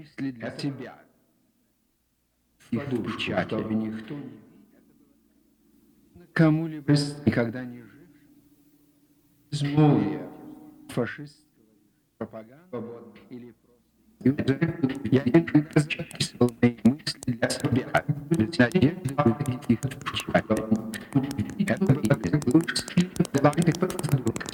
мысли для себя. Их печати. Чтобы никто не Кому-либо никогда не жив. смог Фашистского пропаганды свободно. или просто я иногда записывал мои мысли для себя, без надежды увидеть их в печати. Это и есть лучший талант